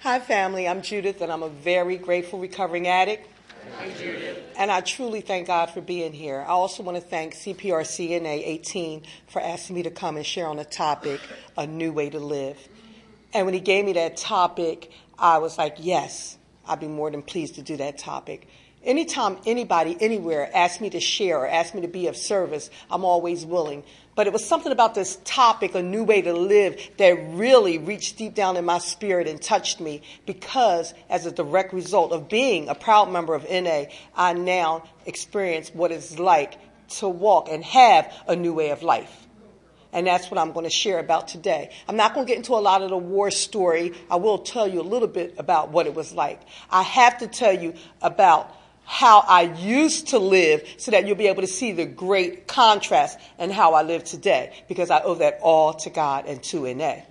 Hi, family. I'm Judith, and I'm a very grateful recovering addict. Hi, Judith. And I truly thank God for being here. I also want to thank CPRCNA 18 for asking me to come and share on the topic, A New Way to Live. And when he gave me that topic, I was like, yes, I'd be more than pleased to do that topic. Anytime anybody, anywhere, asks me to share or asks me to be of service, I'm always willing. But it was something about this topic, A New Way to Live, that really reached deep down in my spirit and touched me because as a direct result of being a proud member of NA, I now experience what it's like to walk and have a new way of life. And that's what I'm going to share about today. I'm not going to get into a lot of the war story. I will tell you a little bit about what it was like. I have to tell you about how I used to live so that you'll be able to see the great contrast in how I live today, because I owe that all to God and to NA.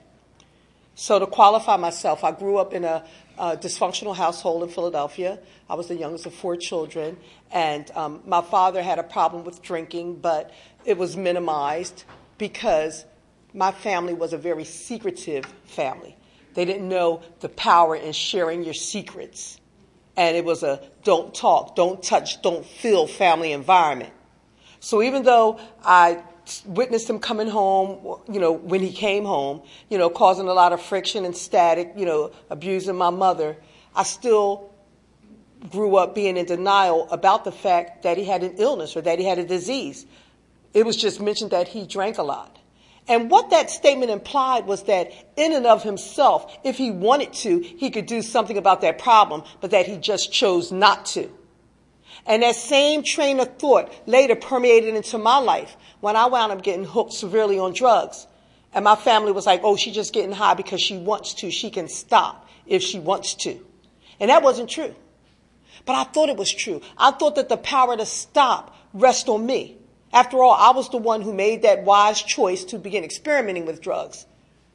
So to qualify myself, I grew up in a dysfunctional household in Philadelphia. I was the youngest of 4 children, and my father had a problem with drinking, but it was minimized because my family was a very secretive family. They didn't know the power in sharing your secrets. And it was a don't talk, don't touch, don't feel family environment. So even though I witnessed him coming home, when he came home, causing a lot of friction and static, abusing my mother, I still grew up being in denial about the fact that he had an illness or that he had a disease. It was just mentioned that he drank a lot. And what that statement implied was that in and of himself, if he wanted to, he could do something about that problem, but that he just chose not to. And that same train of thought later permeated into my life when I wound up getting hooked severely on drugs. And my family was like, oh, she's just getting high because she wants to. She can stop if she wants to. And that wasn't true. But I thought it was true. I thought that the power to stop rests on me. After all, I was the one who made that wise choice to begin experimenting with drugs.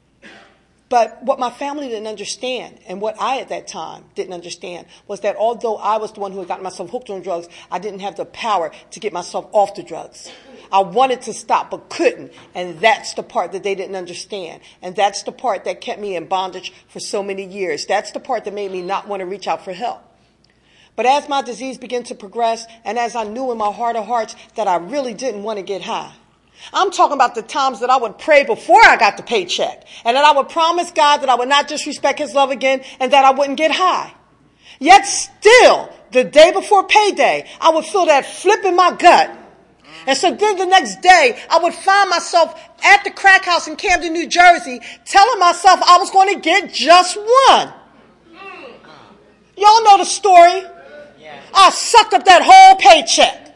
But what my family didn't understand, and what I at that time didn't understand, was that although I was the one who had gotten myself hooked on drugs, I didn't have the power to get myself off the drugs. I wanted to stop, but couldn't. And that's the part that they didn't understand. And that's the part that kept me in bondage for so many years. That's the part that made me not want to reach out for help. But as my disease began to progress, and as I knew in my heart of hearts that I really didn't want to get high, I'm talking about the times that I would pray before I got the paycheck, and that I would promise God that I would not disrespect his love again, and that I wouldn't get high. Yet still, the day before payday, I would feel that flip in my gut. And so then the next day, I would find myself at the crack house in Camden, New Jersey, telling myself I was going to get just one. Y'all know the story. I sucked up that whole paycheck.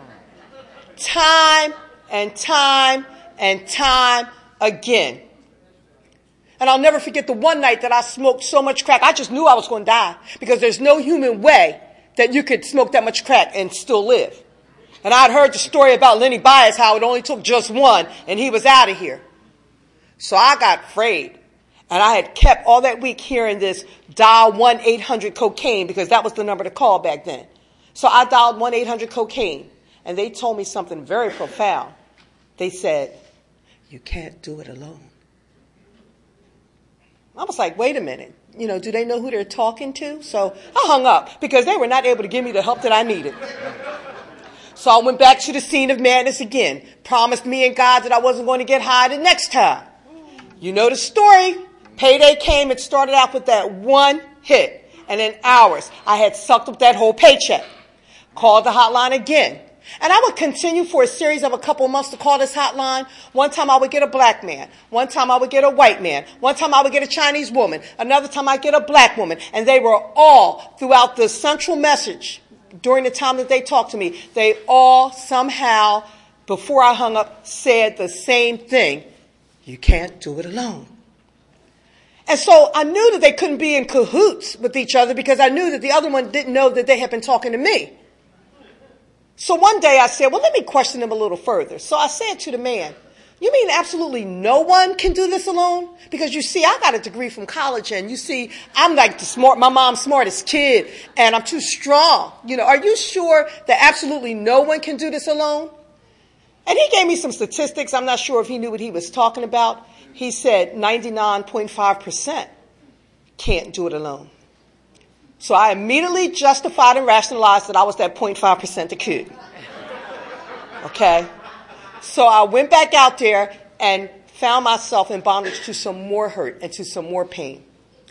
Time and time and time again. And I'll never forget the one night that I smoked so much crack. I just knew I was going to die because there's no human way that you could smoke that much crack and still live. And I'd heard the story about Lenny Bias, how it only took just one and he was out of here. So I got afraid. And I had kept all that week hearing this dial 1-800-COCAINE because that was the number to call back then. So I dialed 1-800-COCAINE, and they told me something very profound. They said, you can't do it alone. I was like, wait a minute. Do they know who they're talking to? So I hung up because they were not able to give me the help that I needed. So I went back to the scene of madness again, promised me and God that I wasn't going to get high the next time. You know the story. Payday came. It started out with that one hit. And in hours, I had sucked up that whole paycheck. Called the hotline again. And I would continue for a series of a couple of months to call this hotline. One time I would get a black man. One time I would get a white man. One time I would get a Chinese woman. Another time I'd get a black woman. And they were all throughout the central message during the time that they talked to me. They all somehow, before I hung up, said the same thing. You can't do it alone. And so I knew that they couldn't be in cahoots with each other because I knew that the other one didn't know that they had been talking to me. So one day I said, well, let me question them a little further. So I said to the man, you mean absolutely no one can do this alone? Because you see, I got a degree from college and you see, I'm like my mom's smartest kid and I'm too strong. Are you sure that absolutely no one can do this alone? And he gave me some statistics. I'm not sure if he knew what he was talking about. He said 99.5%. can't do it alone. So I immediately justified and rationalized that I was that 0.5% that could. Okay? So I went back out there and found myself in bondage to some more hurt and to some more pain.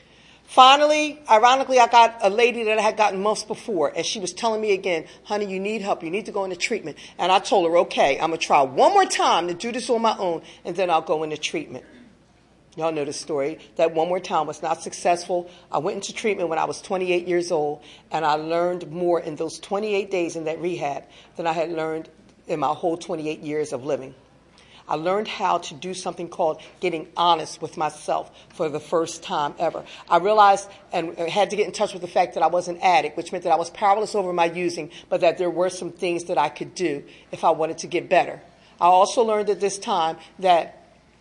Finally, ironically, I got a lady that I had gotten months before, and she was telling me again, honey, you need help. You need to go into treatment. And I told her, okay, I'm going to try one more time to do this on my own, and then I'll go into treatment. Y'all know the story. That one more time was not successful. I went into treatment when I was 28 years old, and I learned more in those 28 days in that rehab than I had learned in my whole 28 years of living. I learned how to do something called getting honest with myself for the first time ever. I realized and had to get in touch with the fact that I was an addict, which meant that I was powerless over my using, but that there were some things that I could do if I wanted to get better. I also learned at this time that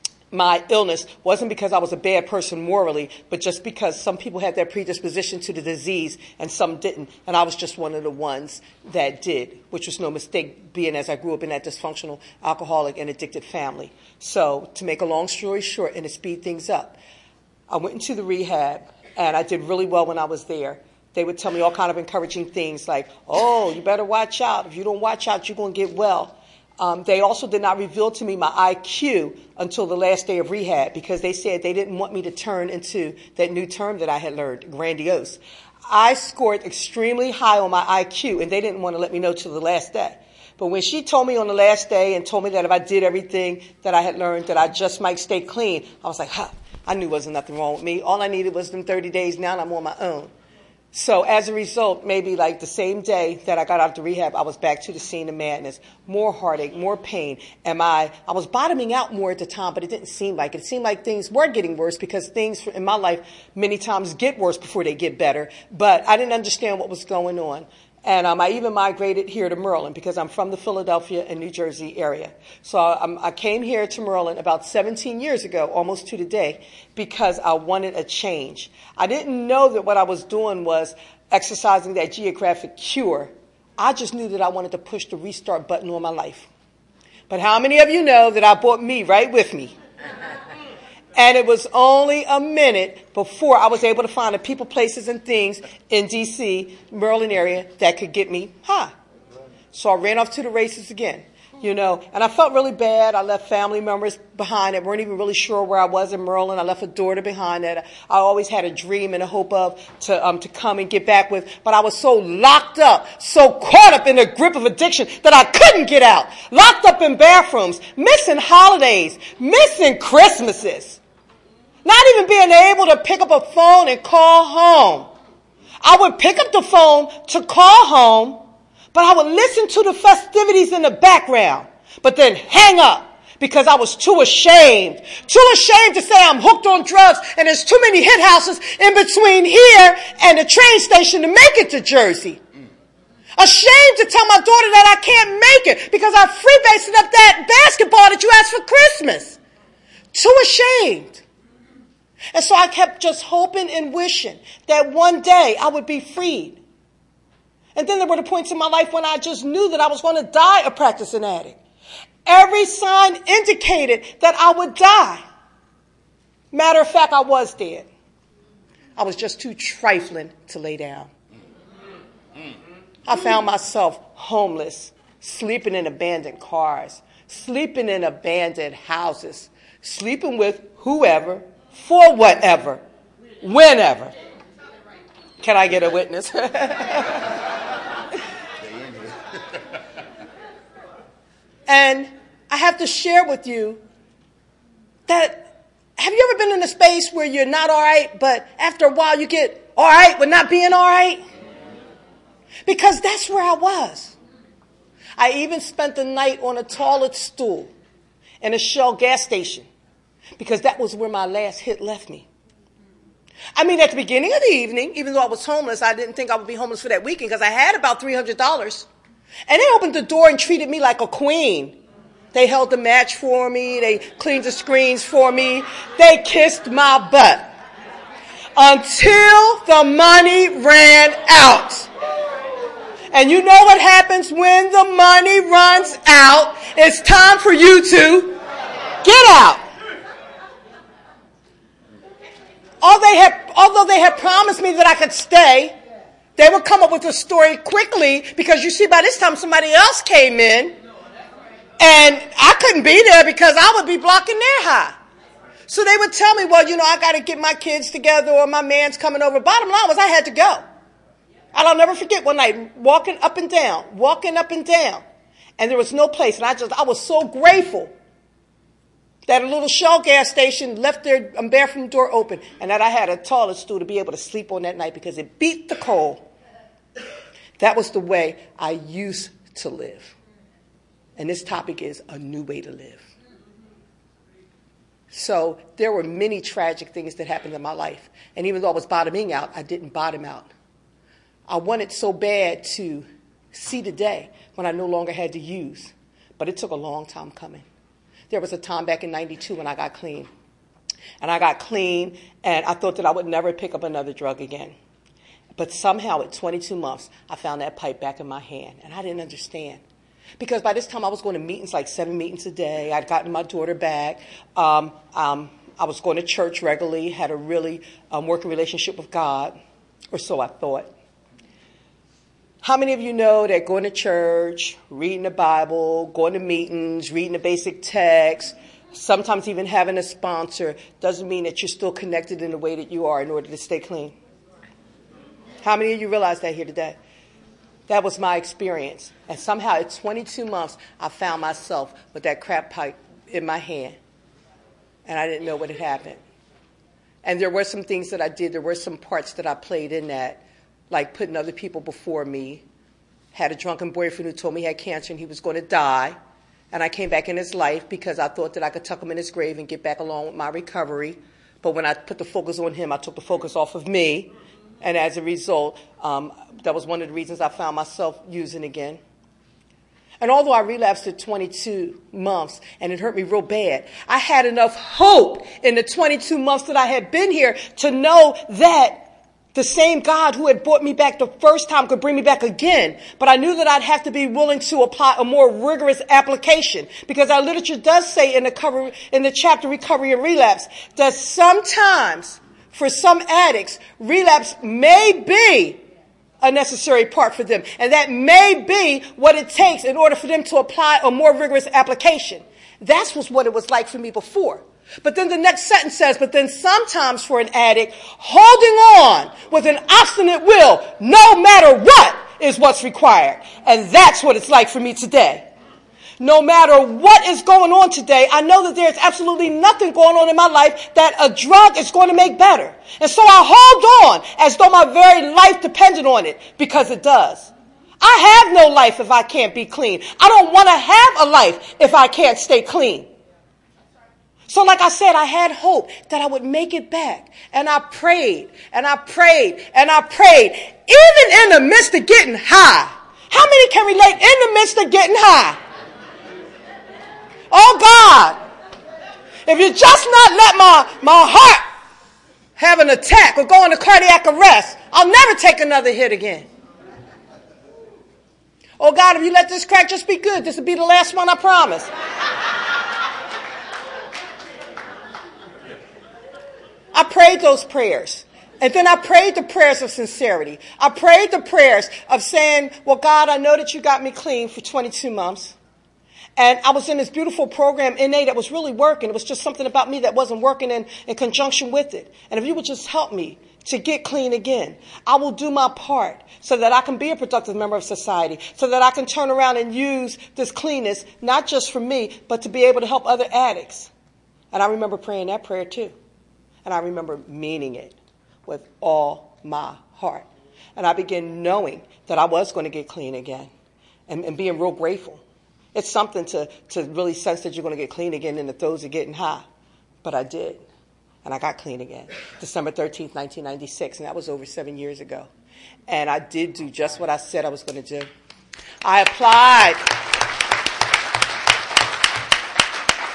my illness wasn't because I was a bad person morally, but just because some people had that predisposition to the disease and some didn't. And I was just one of the ones that did, which was no mistake, being as I grew up in that dysfunctional, alcoholic, and addicted family. So to make a long story short and to speed things up, I went into the rehab, and I did really well when I was there. They would tell me all kind of encouraging things like, oh, you better watch out. If you don't watch out, you're going to get well. They also did not reveal to me my IQ until the last day of rehab because they said they didn't want me to turn into that new term that I had learned, grandiose. I scored extremely high on my IQ, and they didn't want to let me know till the last day. But when she told me on the last day and told me that if I did everything that I had learned, that I just might stay clean, I was like, I knew there wasn't nothing wrong with me. All I needed was them 30 days. Now I'm on my own. So as a result, maybe like the same day that I got out of the rehab, I was back to the scene of madness. More heartache, more pain. I was bottoming out more at the time, but it didn't seem like it. It seemed like things were getting worse because things in my life many times get worse before they get better. But I didn't understand what was going on. And I even migrated here to Maryland because I'm from the Philadelphia and New Jersey area. So I came here to Maryland about 17 years ago, almost to the day, because I wanted a change. I didn't know that what I was doing was exercising that geographic cure. I just knew that I wanted to push the restart button on my life. But how many of you know that I brought me right with me? And it was only a minute before I was able to find the people, places, and things in D.C., Maryland area that could get me high. So I ran off to the races again, and I felt really bad. I left family members behind that weren't even really sure where I was in Maryland. I left a daughter behind that I always had a dream and a hope of to come and get back with. But I was so locked up, so caught up in the grip of addiction that I couldn't get out. Locked up in bathrooms, missing holidays, missing Christmases. Not even being able to pick up a phone and call home. I would pick up the phone to call home, but I would listen to the festivities in the background, but then hang up because I was too ashamed to say I'm hooked on drugs and there's too many hit houses in between here and the train station to make it to Jersey. Ashamed to tell my daughter that I can't make it because I freebased up that basketball that you asked for Christmas. Too ashamed. And so I kept just hoping and wishing that one day I would be freed. And then there were the points in my life when I just knew that I was going to die a practicing addict. Every sign indicated that I would die. Matter of fact, I was dead. I was just too trifling to lay down. I found myself homeless, sleeping in abandoned cars, sleeping in abandoned houses, sleeping with whoever, for whatever, whenever. Can I get a witness? And I have to share with you that, have you ever been in a space where you're not all right, but after a while you get all right with not being all right? Because that's where I was. I even spent the night on a toilet stool in a Shell gas station because that was where my last hit left me. I mean, at the beginning of the evening, even though I was homeless, I didn't think I would be homeless for that weekend because I had about $300. And they opened the door and treated me like a queen. They held the match for me. They cleaned the screens for me. They kissed my butt until the money ran out. And you know what happens when the money runs out? It's time for you to get out. Although they had promised me that I could stay, they would come up with a story quickly because you see, by this time somebody else came in and I couldn't be there because I would be blocking their high. So they would tell me, well, I got to get my kids together or my man's coming over. Bottom line was I had to go. And I'll never forget one night walking up and down. And there was no place. And I was so grateful that a little Shell gas station left their bathroom door open and that I had a toilet stool to be able to sleep on that night because it beat the cold. That was the way I used to live. And this topic is a new way to live. So there were many tragic things that happened in my life. And even though I was bottoming out, I didn't bottom out. I wanted so bad to see the day when I no longer had to use. But it took a long time coming. There was a time back in 92 when I got clean. And I got clean, and I thought that I would never pick up another drug again. But somehow at 22 months, I found that pipe back in my hand. And I didn't understand. Because by this time, I was going to meetings, like 7 meetings a day. I'd gotten my daughter back. I was going to church regularly, had a really working relationship with God, or so I thought. How many of you know that going to church, reading the Bible, going to meetings, reading the basic text, sometimes even having a sponsor, doesn't mean that you're still connected in the way that you are in order to stay clean? How many of you realize that here today? That was my experience. And somehow at 22 months, I found myself with that crack pipe in my hand. And I didn't know what had happened. And there were some things that I did. There were some parts that I played in that, like putting other people before me. Had a drunken boyfriend who told me he had cancer and he was going to die. And I came back in his life because I thought that I could tuck him in his grave and get back along with my recovery. But when I put the focus on him, I took the focus off of me. And as a result, that was one of the reasons I found myself using again. And although I relapsed at 22 months and it hurt me real bad, I had enough hope in the 22 months that I had been here to know that the same God who had brought me back the first time could bring me back again. But I knew that I'd have to be willing to apply a more rigorous application, because our literature does say in the chapter Recovery and Relapse that sometimes for some addicts, relapse may be a necessary part for them. And that may be what it takes in order for them to apply a more rigorous application. That's what it was like for me before. But then the next sentence says, but then sometimes for an addict, holding on with an obstinate will, no matter what, is what's required. And that's what it's like for me today. No matter what is going on today, I know that there's absolutely nothing going on in my life that a drug is going to make better. And so I hold on as though my very life depended on it, because it does. I have no life if I can't be clean. I don't want to have a life if I can't stay clean. So like I said, I had hope that I would make it back. And I prayed, and I prayed, and I prayed, even in the midst of getting high. How many can relate in the midst of getting high? Oh God, if you just not let my heart have an attack or go into cardiac arrest, I'll never take another hit again. Oh God, if you let this crack just be good, this will be the last one, I promise. I prayed those prayers. And then I prayed the prayers of sincerity. I prayed the prayers of saying, well, God, I know that you got me clean for 22 months. And I was in this beautiful program, NA, that was really working. It was just something about me that wasn't working in conjunction with it. And if you would just help me to get clean again, I will do my part so that I can be a productive member of society, so that I can turn around and use this cleanness, not just for me, but to be able to help other addicts. And I remember praying that prayer too. And I remember meaning it with all my heart. And I began knowing that I was going to get clean again and being real grateful. It's something to really sense that you're going to get clean again in the throes of getting high. But I did. And I got clean again. December 13th, 1996. And that was over 7 years ago. And I did do just what I said I was going to do. I applied.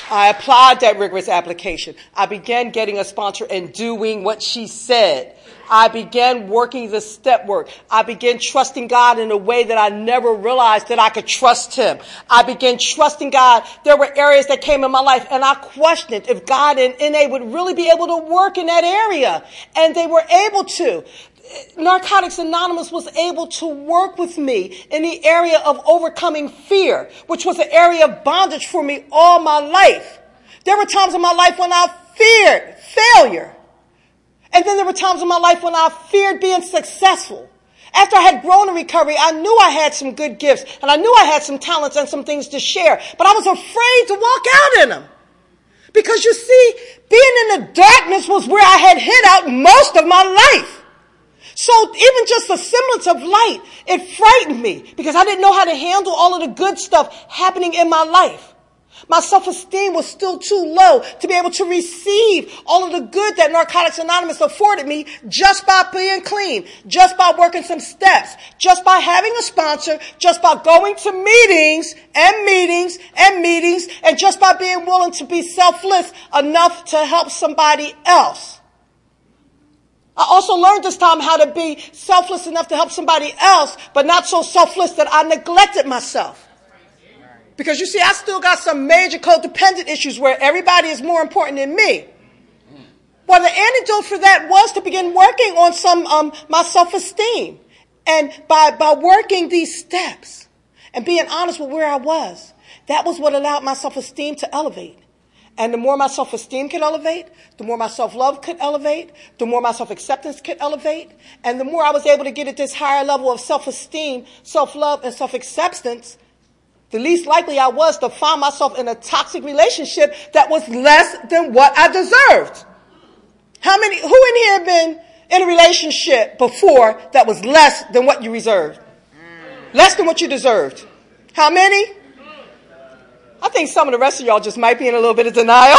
I applied that rigorous application. I began getting a sponsor and doing what she said. I began working the step work. I began trusting God in a way that I never realized that I could trust him. I began trusting God. There were areas that came in my life and I questioned if God and NA would really be able to work in that area. And they were able to. Narcotics Anonymous was able to work with me in the area of overcoming fear, which was an area of bondage for me all my life. There were times in my life when I feared failure. And then there were times in my life when I feared being successful. After I had grown in recovery, I knew I had some good gifts and I knew I had some talents and some things to share, but I was afraid to walk out in them. Because you see, being in the darkness was where I had hid out most of my life. So even just the semblance of light, it frightened me because I didn't know how to handle all of the good stuff happening in my life. My self-esteem was still too low to be able to receive all of the good that Narcotics Anonymous afforded me just by being clean, just by working some steps, just by having a sponsor, just by going to meetings, and just by being willing to be selfless enough to help somebody else. I also learned this time how to be selfless enough to help somebody else, but not so selfless that I neglected myself. Because you see, I still got some major codependent issues where everybody is more important than me. Well, the antidote for that was to begin working on some my self-esteem. And by working these steps and being honest with where I was, that was what allowed my self-esteem to elevate. And the more my self-esteem could elevate, the more my self-love could elevate, the more my self-acceptance could elevate, and the more I was able to get at this higher level of self-esteem, self-love, and self-acceptance, the least likely I was to find myself in a toxic relationship that was less than what I deserved. Who in here have been in a relationship before that was less than what you reserved? Less than what you deserved. How many? I think some of the rest of y'all just might be in a little bit of denial.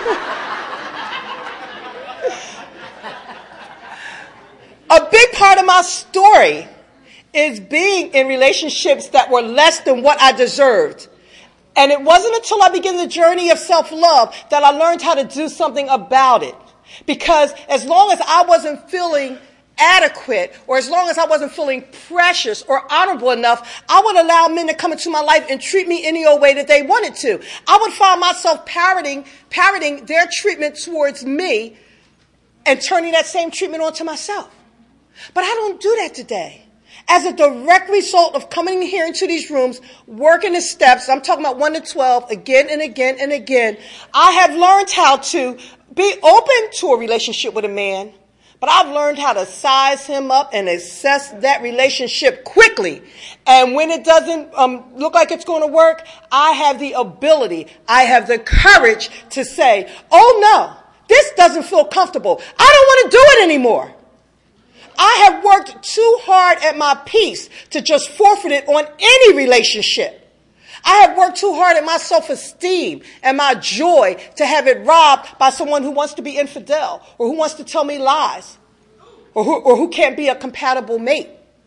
A big part of my story is being in relationships that were less than what I deserved. And it wasn't until I began the journey of self-love that I learned how to do something about it. Because as long as I wasn't feeling adequate, or as long as I wasn't feeling precious or honorable enough, I would allow men to come into my life and treat me any old way that they wanted to. I would find myself parroting their treatment towards me and turning that same treatment onto myself. But I don't do that today. As a direct result of coming here into these rooms, working the steps, I'm talking about 1 to 12, again and again and again, I have learned how to be open to a relationship with a man, but I've learned how to size him up and assess that relationship quickly. And when it doesn't look like it's going to work, I have the ability, I have the courage to say, oh no, this doesn't feel comfortable. I don't want to do it anymore. I have worked too hard at my peace to just forfeit it on any relationship. I have worked too hard at my self-esteem and my joy to have it robbed by someone who wants to be infidel or who wants to tell me lies or who can't be a compatible mate.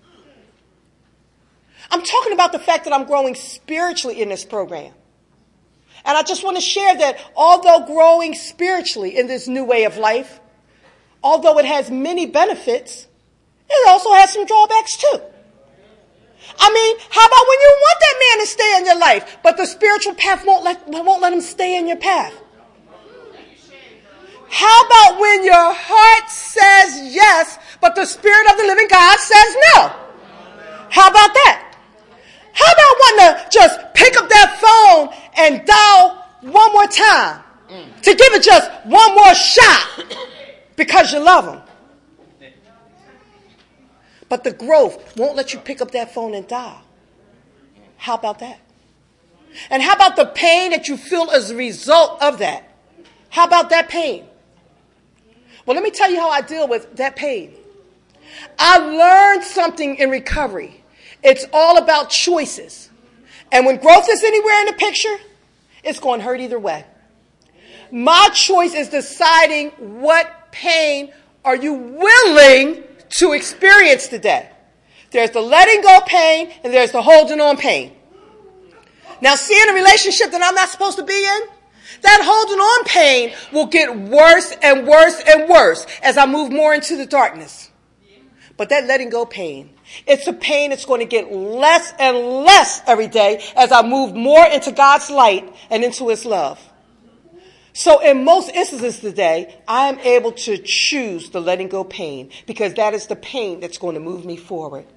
I'm talking about the fact that I'm growing spiritually in this program. And I just want to share that although growing spiritually in this new way of life, although it has many benefits, it also has some drawbacks too. I mean, how about when you want that man to stay in your life, but the spiritual path won't let him stay in your path? How about when your heart says yes, but the Spirit of the living God says no? How about that? How about wanting to just pick up that phone and dial one more time to give it just one more shot because you love him? But the growth won't let you pick up that phone and dial. How about that? And how about the pain that you feel as a result of that? How about that pain? Well, let me tell you how I deal with that pain. I learned something in recovery. It's all about choices. And when growth is anywhere in the picture, it's going to hurt either way. My choice is deciding what pain are you willing to experience today. There's the letting go pain and there's the holding on pain. Now, see, in a relationship that I'm not supposed to be in, That holding on pain will get worse and worse and worse as I move more into the darkness. But that letting go pain, it's a pain that's going to get less and less every day as I move more into God's light and into his love. So in most instances today, I am able to choose the letting go pain because that is the pain that's going to move me forward.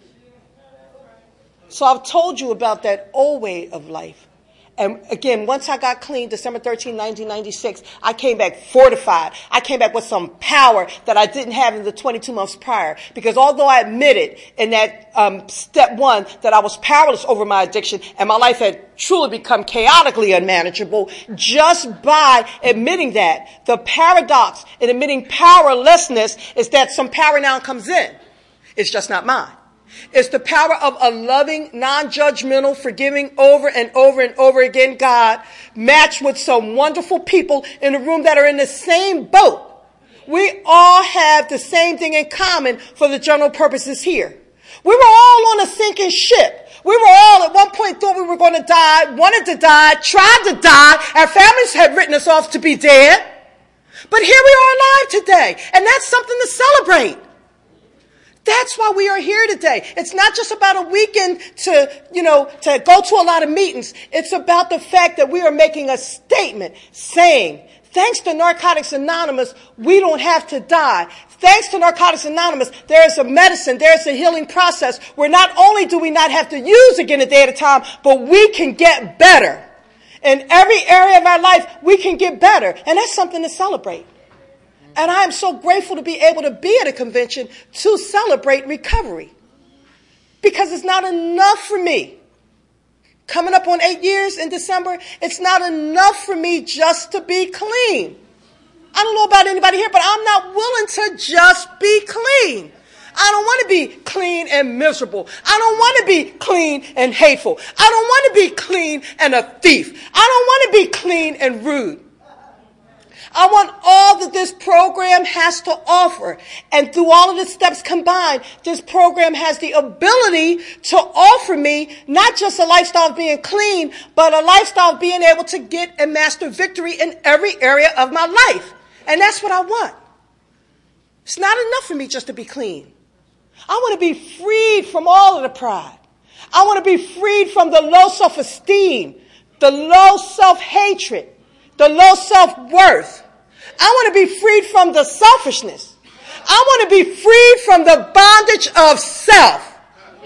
So I've told you about that old way of life. And again, once I got clean, December 13, 1996, I came back fortified. I came back with some power that I didn't have in the 22 months prior. Because although I admitted in that step one that I was powerless over my addiction and my life had truly become chaotically unmanageable, just by admitting that, the paradox in admitting powerlessness is that some power now comes in. It's just not mine. It's the power of a loving, non-judgmental, forgiving over and over and over again God, matched with some wonderful people in the room that are in the same boat. We all have the same thing in common for the general purposes here. We were all on a sinking ship. We were all at one point thought we were going to die, wanted to die, tried to die. Our families had written us off to be dead. But here we are alive today. And that's something to celebrate. That's why we are here today. It's not just about a weekend to go to a lot of meetings. It's about the fact that we are making a statement saying, thanks to Narcotics Anonymous, we don't have to die. Thanks to Narcotics Anonymous, there is a medicine, there is a healing process where not only do we not have to use again a day at a time, but we can get better. In every area of our life, we can get better. And that's something to celebrate. And I am so grateful to be able to be at a convention to celebrate recovery. Because it's not enough for me. Coming up on 8 years in December, it's not enough for me just to be clean. I don't know about anybody here, but I'm not willing to just be clean. I don't want to be clean and miserable. I don't want to be clean and hateful. I don't want to be clean and a thief. I don't want to be clean and rude. I want all that this program has to offer. And through all of the steps combined, this program has the ability to offer me not just a lifestyle of being clean, but a lifestyle of being able to get and master victory in every area of my life. And that's what I want. It's not enough for me just to be clean. I want to be freed from all of the pride. I want to be freed from the low self-esteem, the low self-hatred, the low self-worth. I want to be freed from the selfishness. I want to be freed from the bondage of self.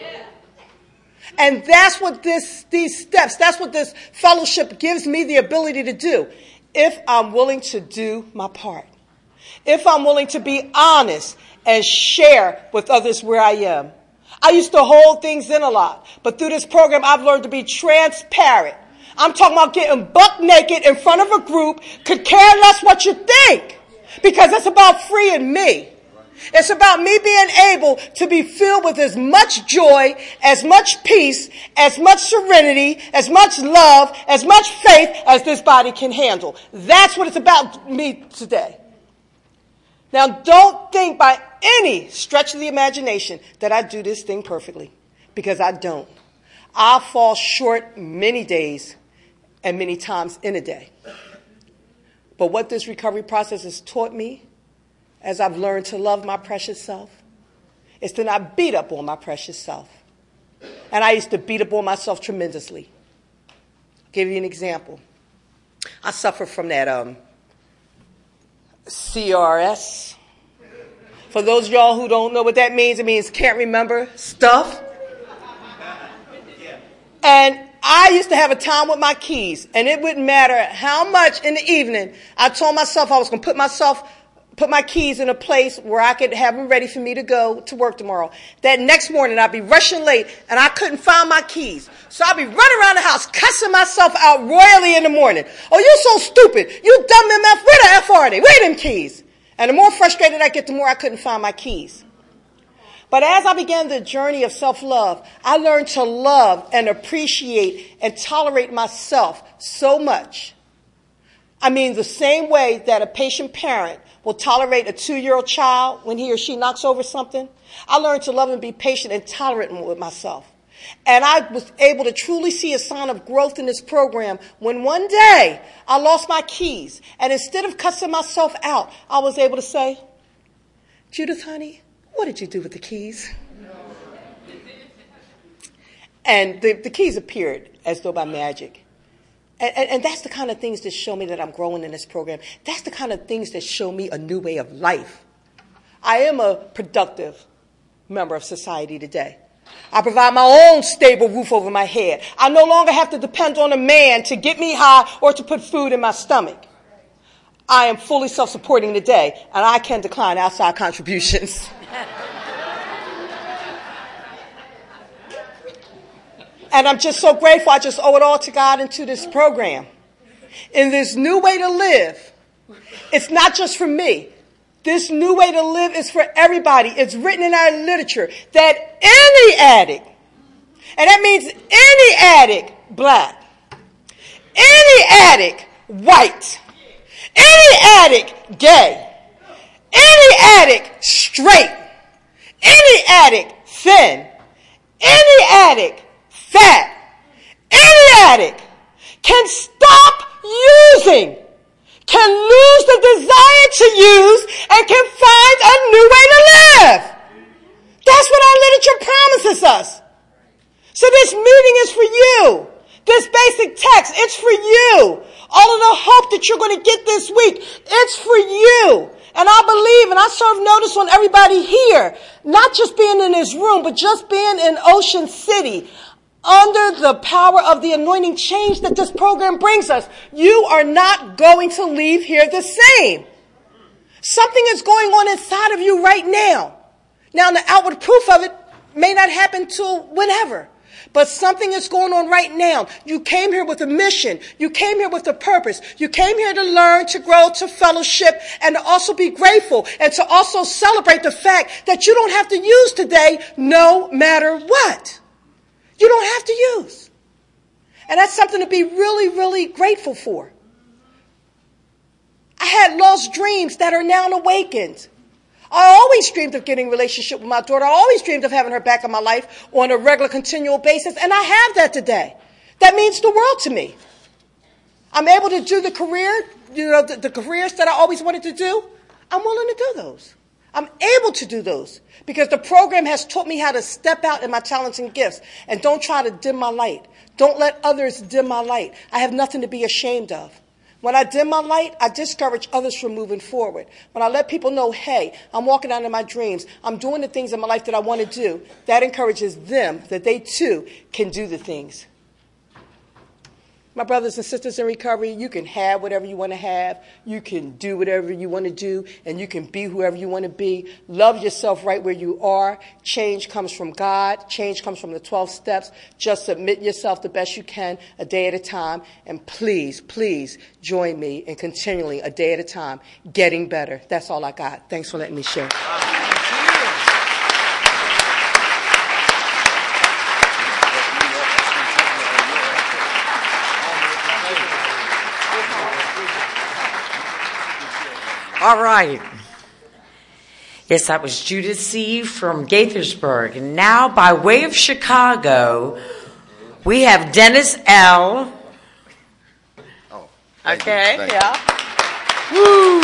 And that's what these steps, that's what this fellowship gives me the ability to do. If I'm willing to do my part. If I'm willing to be honest and share with others where I am. I used to hold things in a lot, but through this program, I've learned to be transparent. I'm talking about getting buck naked in front of a group, could care less what you think, because it's about freeing me. It's about me being able to be filled with as much joy, as much peace, as much serenity, as much love, as much faith as this body can handle. That's what it's about me today. Now, don't think by any stretch of the imagination that I do this thing perfectly, because I don't. I fall short many days and many times in a day. But what this recovery process has taught me, as I've learned to love my precious self, is to not beat up on my precious self. And I used to beat up on myself tremendously. I'll give you an example. I suffer from that CRS. For those of y'all who don't know what that means, it means can't remember stuff. And I used to have a time with my keys, and it wouldn't matter how much in the evening I told myself I was going to put my keys in a place where I could have them ready for me to go to work tomorrow. That next morning I'd be rushing late and I couldn't find my keys. So I'd be running around the house cussing myself out royally in the morning. Oh, you so stupid. You dumb MF. Where the F are they? Where are them keys? And the more frustrated I get, the more I couldn't find my keys. But as I began the journey of self-love, I learned to love and appreciate and tolerate myself so much. I mean, the same way that a patient parent will tolerate a 2-year-old child when he or she knocks over something, I learned to love and be patient and tolerant with myself. And I was able to truly see a sign of growth in this program when one day I lost my keys. And instead of cussing myself out, I was able to say, Judith, honey, what did you do with the keys? And the keys appeared as though by magic. And that's the kind of things that show me that I'm growing in this program. That's the kind of things that show me a new way of life. I am a productive member of society today. I provide my own stable roof over my head. I no longer have to depend on a man to get me high or to put food in my stomach. I am fully self-supporting today, and I can decline outside contributions. And I'm just so grateful. I just owe it all to God and to this program. In this new way to live, it's not just for me. This new way to live is for everybody. It's written in our literature that any addict, and that means any addict, black, any addict, white, any addict, gay, any addict, straight, any addict, thin, any addict, fat, any addict can stop using, can lose the desire to use, and can find a new way to live. That's what our literature promises us. So this meeting is for you. This basic text, it's for you. All of the hope that you're going to get this week, it's for you. And I believe, and I serve notice on everybody here, not just being in this room, but just being in Ocean City, under the power of the anointing change that this program brings us, you are not going to leave here the same. Something is going on inside of you right now. Now, the outward proof of it may not happen till whenever. But something is going on right now. You came here with a mission. You came here with a purpose. You came here to learn, to grow, to fellowship, and to also be grateful, and to also celebrate the fact that you don't have to use today no matter what. You don't have to use. And that's something to be really, really grateful for. I had lost dreams that are now awakened. I always dreamed of getting a relationship with my daughter. I always dreamed of having her back in my life on a regular, continual basis. And I have that today. That means the world to me. I'm able to do the career, the careers that I always wanted to do. I'm willing to do those. I'm able to do those because the program has taught me how to step out in my talents and gifts and don't try to dim my light. Don't let others dim my light. I have nothing to be ashamed of. When I dim my light, I discourage others from moving forward. When I let people know, hey, I'm walking out in my dreams, I'm doing the things in my life that I want to do, that encourages them that they too can do the things. My brothers and sisters in recovery, you can have whatever you want to have. You can do whatever you want to do, and you can be whoever you want to be. Love yourself right where you are. Change comes from God. Change comes from the 12 steps. Just submit yourself the best you can, a day at a time. And please, please join me in continually, a day at a time, getting better. That's all I got. Thanks for letting me share. All right. Yes, that was Judith C. from Gaithersburg. And now, by way of Chicago, we have Dennis L. Oh, okay, thank yeah. Woo!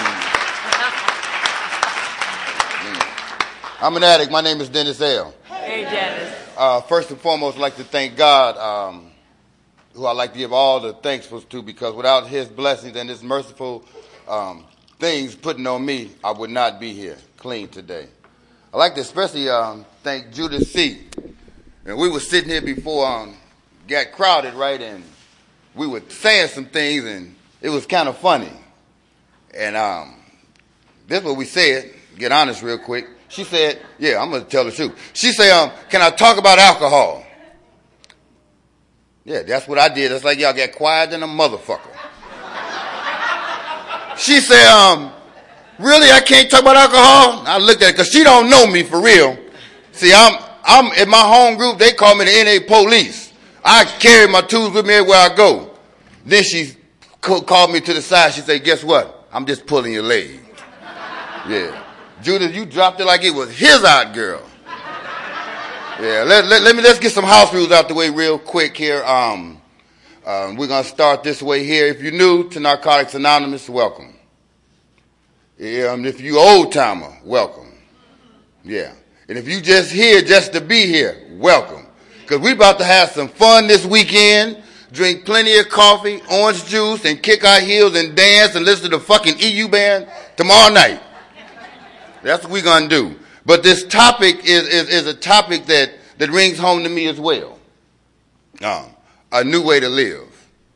I'm an addict. My name is Dennis L. Hey, Dennis. First and foremost, I'd like to thank God, who I like to give all the thanks to, because without his blessings and his merciful things putting on me, I would not be here clean today. I'd like to especially thank Judith C. And we were sitting here before got crowded, right? And we were saying some things, and it was kind of funny. And this is what we said. Get honest real quick. She said, yeah, I'm going to tell the truth. She said, can I talk about alcohol? Yeah, that's what I did. It's like y'all got quiet than a motherfucker. She said, really, I can't talk about alcohol? I looked at her because she don't know me for real. See, I'm in my home group. They call me the NA police. I carry my tools with me everywhere I go. Then she called me to the side. She said, guess what? I'm just pulling your leg. Yeah. Judith, you dropped it like it was his out, girl. Yeah, let's get some house rules out the way real quick here. We're going to start this way here. If you're new to Narcotics Anonymous, welcome. Yeah, if you old-timer, welcome. Yeah. And if you just here just to be here, welcome. Because we about to have some fun this weekend, drink plenty of coffee, orange juice, and kick our heels and dance and listen to the fucking EU band tomorrow night. That's what we're going to do. But this topic is a topic that rings home to me as well. A new way to live.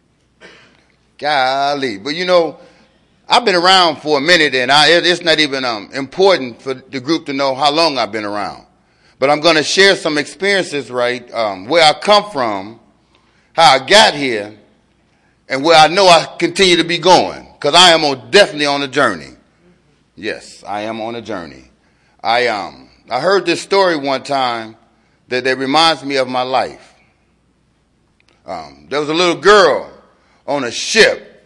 Golly. But you know, I've been around for a minute, and it's not even important for the group to know how long I've been around. But I'm going to share some experiences, right, where I come from, how I got here, and where I know I continue to be going. Because I am definitely on a journey. Yes, I am on a journey. I heard this story one time that reminds me of my life. There was a little girl on a ship,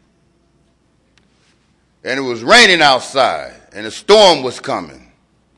and it was raining outside, and a storm was coming.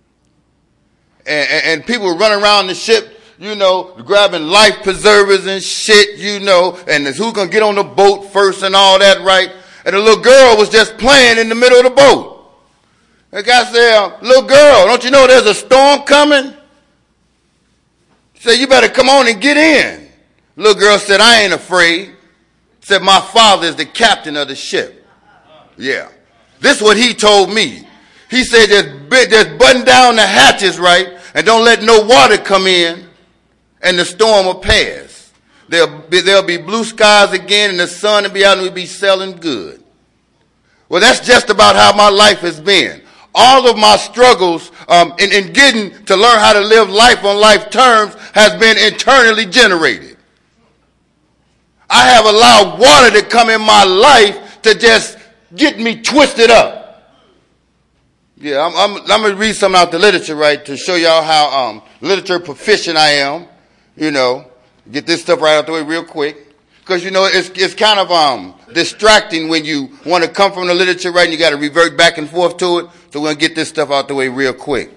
And people were running around the ship, you know, grabbing life preservers and shit, you know, and who's going to get on the boat first and all that, right? And the little girl was just playing in the middle of the boat. The guy said, little girl, don't you know there's a storm coming? He said, you better come on and get in. Little girl said, I ain't afraid. Said, my father is the captain of the ship. Yeah. This is what he told me. He said, just button down the hatches, right, and don't let no water come in, and the storm will pass. There'll be blue skies again, and the sun will be out, and we'll be selling good. Well, that's just about how my life has been. All of my struggles in getting to learn how to live life on life terms has been internally generated. I have allowed water to come in my life to just get me twisted up. Yeah, I'm going to read something out the literature, right, to show y'all how literature proficient I am. You know, get this stuff right out the way real quick. Because, you know, it's kind of distracting when you want to come from the literature, right, and you got to revert back and forth to it. So we're going to get this stuff out the way real quick.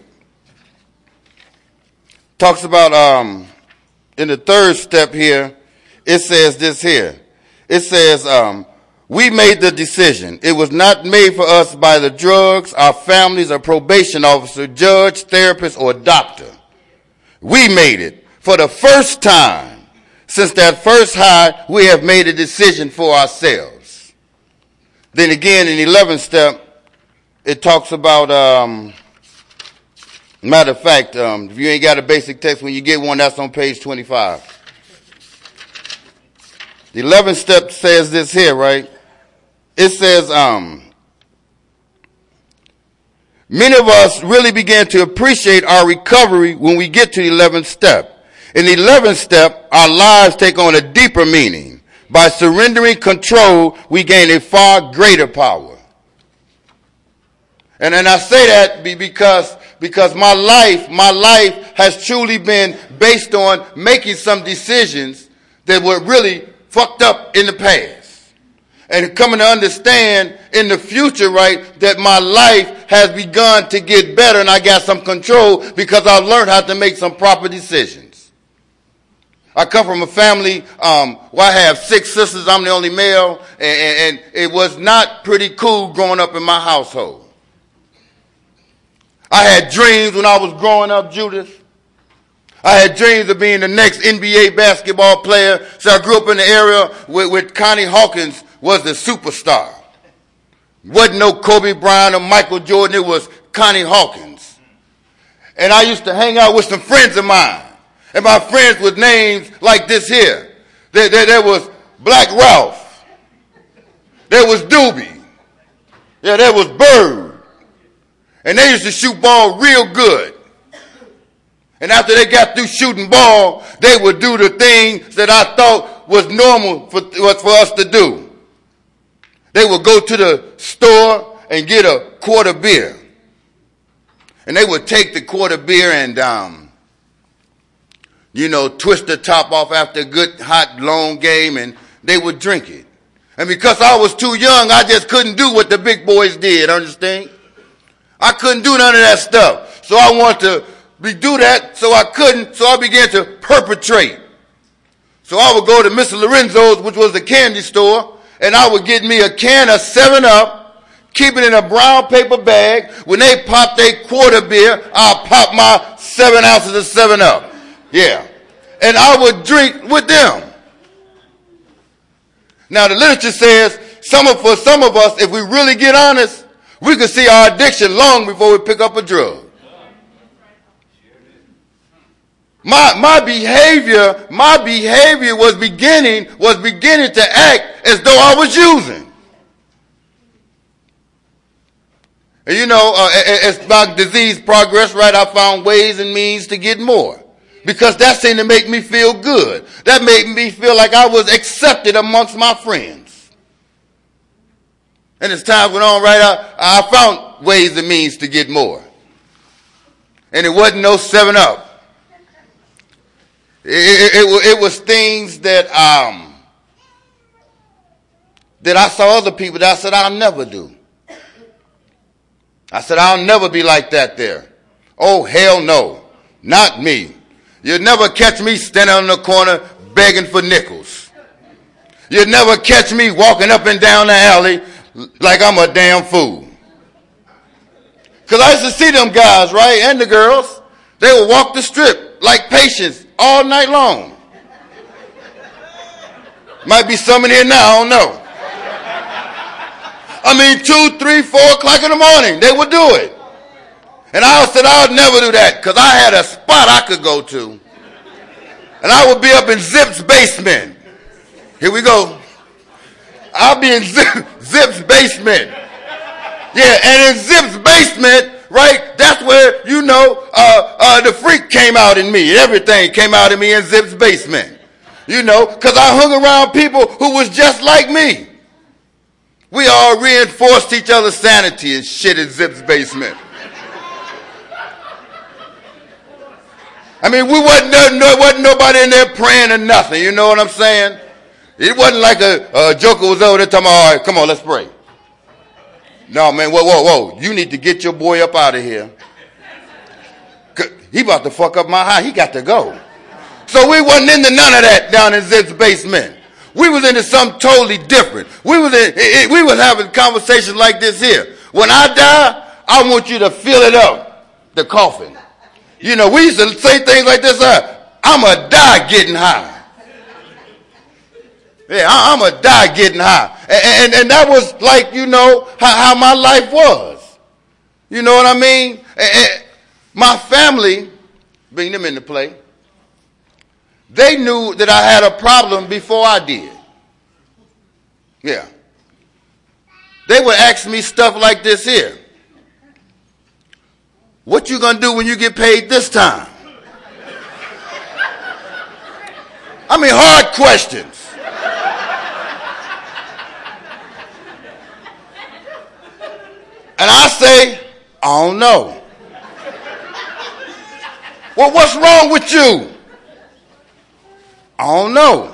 Talks about, in the third step here, it says this here. It says, we made the decision. It was not made for us by the drugs, our families, or probation officer, judge, therapist, or doctor. We made it for the first time. Since that first high, we have made a decision for ourselves. Then again, in the 11th step, it talks about, matter of fact, if you ain't got a basic text, when you get one, that's on page 25. The 11th step says this here, right? It says, many of us really begin to appreciate our recovery when we get to the 11th step. In the 11th step, our lives take on a deeper meaning. By surrendering control, we gain a far greater power. And I say that because my life has truly been based on making some decisions that were really fucked up in the past. And coming to understand in the future, right, that my life has begun to get better and I got some control because I've learned how to make some proper decisions. I come from a family where I have 6 sisters. I'm the only male, and it was not pretty cool growing up in my household. I had dreams when I was growing up, Judith. I had dreams of being the next NBA basketball player. So I grew up in the area where Connie Hawkins was the superstar. Wasn't no Kobe Bryant or Michael Jordan. It was Connie Hawkins. And I used to hang out with some friends of mine. And my friends with names like this here. There was Black Ralph. There was Doobie. Yeah, there was Bird. And they used to shoot ball real good. And after they got through shooting ball, they would do the things that I thought was normal for us to do. They would go to the store and get a quart of beer. And they would take the quart of beer and twist the top off after a good, hot, long game, and they would drink it. And because I was too young, I just couldn't do what the big boys did, understand? I couldn't do none of that stuff. So I wanted to do that, so I couldn't, so I began to perpetrate. So I would go to Mr. Lorenzo's, which was the candy store, and I would get me a can of 7-Up, keep it in a brown paper bag. When they pop their quarter beer, I'll pop my 7 ounces of 7-Up. Yeah. And I would drink with them. Now the literature says, for some of us, if we really get honest, we can see our addiction long before we pick up a drug. My behavior was beginning to act as though I was using. And you know, as my disease progressed, right, I found ways and means to get more. Because that seemed to make me feel good. That made me feel like I was accepted amongst my friends. And as time went on, right, I found ways and means to get more. And it wasn't no 7-Up. It was things that I saw other people that I said I'll never do. I said I'll never be like that there. Oh, hell no. Not me. You'll never catch me standing on the corner begging for nickels. You'll never catch me walking up and down the alley like I'm a damn fool. Because I used to see them guys, right, and the girls. They would walk the strip like patients all night long. Might be some in here now, I don't know. I mean, 2, 3, 4 o'clock in the morning, they would do it. And I said I'll never do that because I had a spot I could go to. And I would be up in Zip's basement. Here we go. I'll be in Zip's basement. Yeah, and in Zip's basement, right, that's where, you know, the freak came out in me. Everything came out in me in Zip's basement. You know, because I hung around people who was just like me. We all reinforced each other's sanity and shit in Zip's basement. I mean, wasn't nobody in there praying or nothing, you know what I'm saying? It wasn't like a joker was over there talking about, all right, come on, let's pray. No, man, whoa. You need to get your boy up out of here. He about to fuck up my high. He got to go. So we wasn't into none of that down in Zip's basement. We was into something totally different. We was having conversations like this here. When I die, I want you to fill it up, the coffin. You know, we used to say things like this, I'm a die getting high. Yeah, I'm a die getting high. And that was like, you know, how my life was. You know what I mean? And my family, bring them into play, they knew that I had a problem before I did. Yeah. They would ask me stuff like this here. What you gonna do when you get paid this time? I mean, hard questions. And I say, I don't know. Well, what's wrong with you? I don't know.